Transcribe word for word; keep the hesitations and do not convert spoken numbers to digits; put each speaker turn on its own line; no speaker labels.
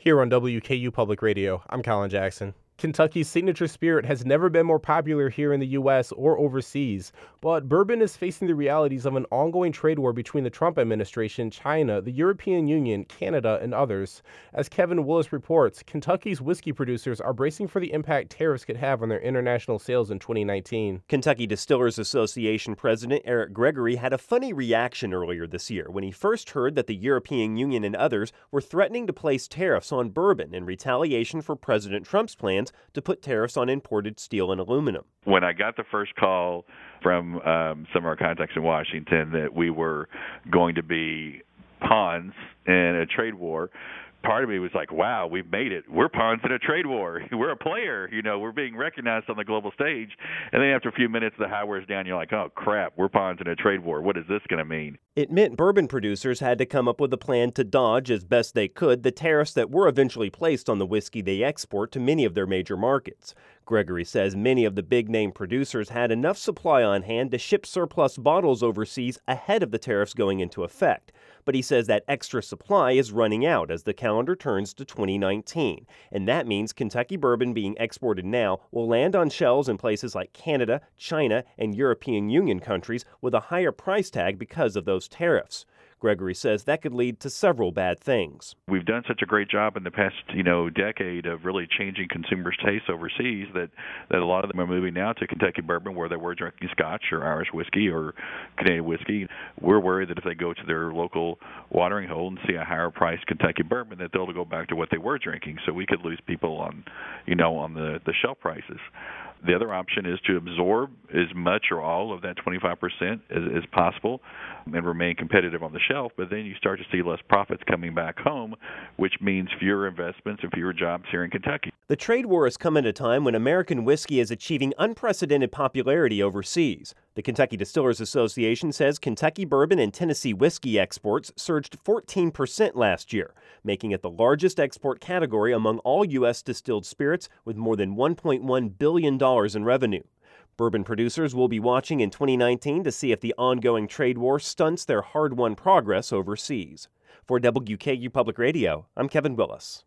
Here on W K U Public Radio, I'm Colin Jackson. Kentucky's signature spirit has never been more popular here in the U S or overseas, but bourbon is facing the realities of an ongoing trade war between the Trump administration, China, the European Union, Canada, and others. As Kevin Willis reports, Kentucky's whiskey producers are bracing for the impact tariffs could have on their international sales in twenty nineteen.
Kentucky Distillers Association President Eric Gregory had a funny reaction earlier this year when he first heard that the European Union and others were threatening to place tariffs on bourbon in retaliation for President Trump's plans to put tariffs on imported steel and aluminum.
When I got the first call from um, some of our contacts in Washington that we were going to be pawns in a trade war, part of me was like, wow, we've made it. We're pawns in a trade war. We're a player. You know, we're being recognized on the global stage. And then after a few minutes, the high wears down. You're like, oh, crap, we're pawns in a trade war. What is this going to mean?
It meant bourbon producers had to come up with a plan to dodge as best they could the tariffs that were eventually placed on the whiskey they export to many of their major markets. Gregory says many of the big-name producers had enough supply on hand to ship surplus bottles overseas ahead of the tariffs going into effect. But he says that extra supply is running out as the calendar turns to twenty nineteen. And that means Kentucky bourbon being exported now will land on shelves in places like Canada, China, and European Union countries with a higher price tag because of those tariffs. Gregory says that could lead to several bad things.
We've done such a great job in the past, you know, decade of really changing consumers' tastes overseas that, that a lot of them are moving now to Kentucky bourbon where they were drinking Scotch or Irish whiskey or Canadian whiskey. We're worried that if they go to their local watering hole and see a higher priced Kentucky bourbon, that they'll go back to what they were drinking. So we could lose people on, you know, on the, the shelf prices. The other option is to absorb as much or all of that twenty-five percent as, as possible and remain competitive on the shelf, but then you start to see less profits coming back home, which means fewer investments and fewer jobs here in Kentucky.
The trade war has come at a time when American whiskey is achieving unprecedented popularity overseas. The Kentucky Distillers Association says Kentucky bourbon and Tennessee whiskey exports surged fourteen percent last year, making it the largest export category among all U S distilled spirits with more than one point one billion dollars in revenue. Bourbon producers will be watching in twenty nineteen to see if the ongoing trade war stunts their hard-won progress overseas. For W K U Public Radio, I'm Kevin Willis.